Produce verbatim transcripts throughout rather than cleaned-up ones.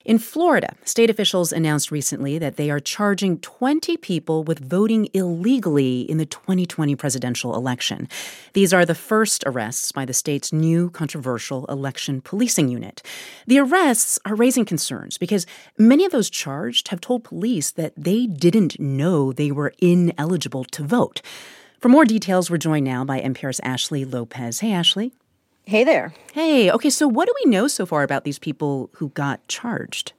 In Florida, state officials announced recently that they are charging twenty people with voting illegally in the twenty twenty presidential election. These are the first arrests by the state's new controversial election policing unit. The arrests are raising concerns because many of those charged have told police that they didn't know they were ineligible to vote. For more details, we're joined now by N P R's Ashley Lopez. Hey, Ashley. Hey there. Hey, okay, so what do we know so far about these people who got charged?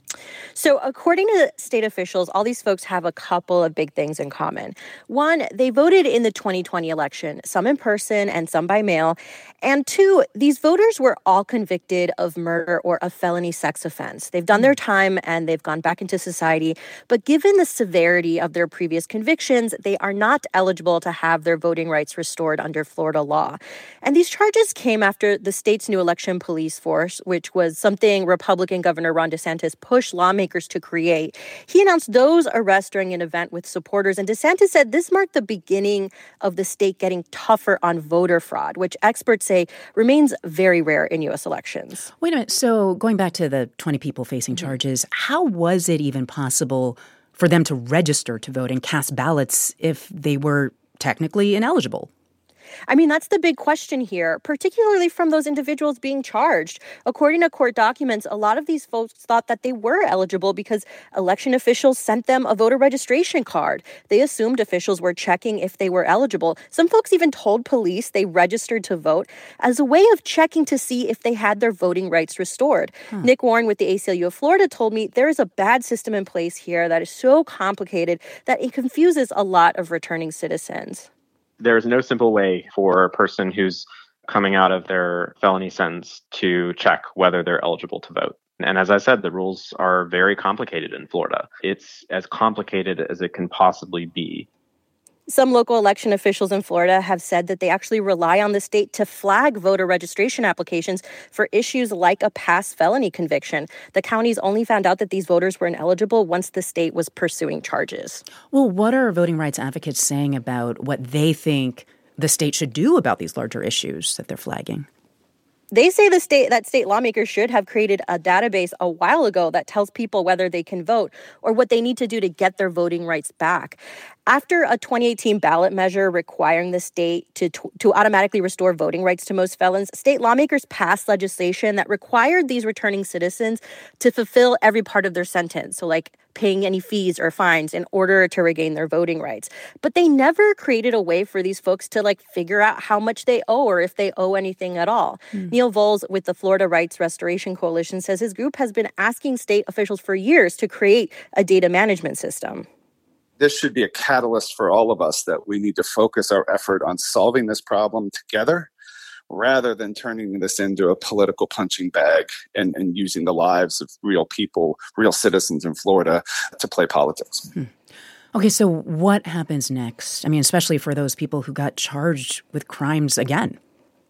So according to state officials, all these folks have a couple of big things in common. One, they voted in the twenty twenty election, some in person and some by mail. And two, these voters were all convicted of murder or a felony sex offense. They've done their time and they've gone back into society. But given the severity of their previous convictions, they are not eligible to have their voting rights restored under Florida law. And these charges came after the state's new election police force, which was something Republican Governor Ron DeSantis pushed lawmakers to create. He announced those arrests during an event with supporters, and DeSantis said this marked the beginning of the state getting tougher on voter fraud, which experts say remains very rare in U S elections. Wait a minute. So going back to the twenty people facing mm-hmm. charges, how was it even possible for them to register to vote and cast ballots if they were technically ineligible? I mean, that's the big question here, particularly from those individuals being charged. According to court documents, a lot of these folks thought that they were eligible because election officials sent them a voter registration card. They assumed officials were checking if they were eligible. Some folks even told police they registered to vote as a way of checking to see if they had their voting rights restored. Hmm. Nick Warren with the A C L U of Florida told me there is a bad system in place here that is so complicated that it confuses a lot of returning citizens. There's no simple way for a person who's coming out of their felony sentence to check whether they're eligible to vote. And as I said, the rules are very complicated in Florida. It's as complicated as it can possibly be. Some local election officials in Florida have said that they actually rely on the state to flag voter registration applications for issues like a past felony conviction. The counties only found out that these voters were ineligible once the state was pursuing charges. Well, what are voting rights advocates saying about what they think the state should do about these larger issues that they're flagging? They say the state that state lawmakers should have created a database a while ago that tells people whether they can vote or what they need to do to get their voting rights back. After a twenty eighteen ballot measure requiring the state to, to automatically restore voting rights to most felons, state lawmakers passed legislation that required these returning citizens to fulfill every part of their sentence. So like paying any fees or fines in order to regain their voting rights. But they never created a way for these folks to like figure out how much they owe or if they owe anything at all. Mm. Neil Volz with the Florida Rights Restoration Coalition says his group has been asking state officials for years to create a data management system. This should be a catalyst for all of us that we need to focus our effort on solving this problem together rather than turning this into a political punching bag and, and using the lives of real people, real citizens in Florida to play politics. Hmm. Okay, so what happens next? I mean, especially for those people who got charged with crimes again.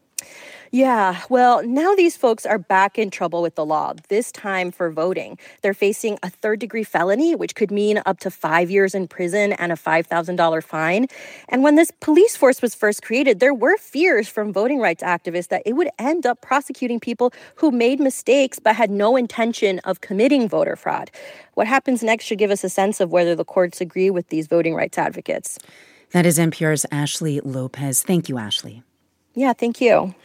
Yeah, well, now these folks are back in trouble with the law, this time for voting. They're facing a third-degree felony, which could mean up to five years in prison and a five thousand dollars fine. And when this police force was first created, there were fears from voting rights activists that it would end up prosecuting people who made mistakes but had no intention of committing voter fraud. What happens next should give us a sense of whether the courts agree with these voting rights advocates. That is N P R's Ashley Lopez. Thank you, Ashley. Yeah, thank you.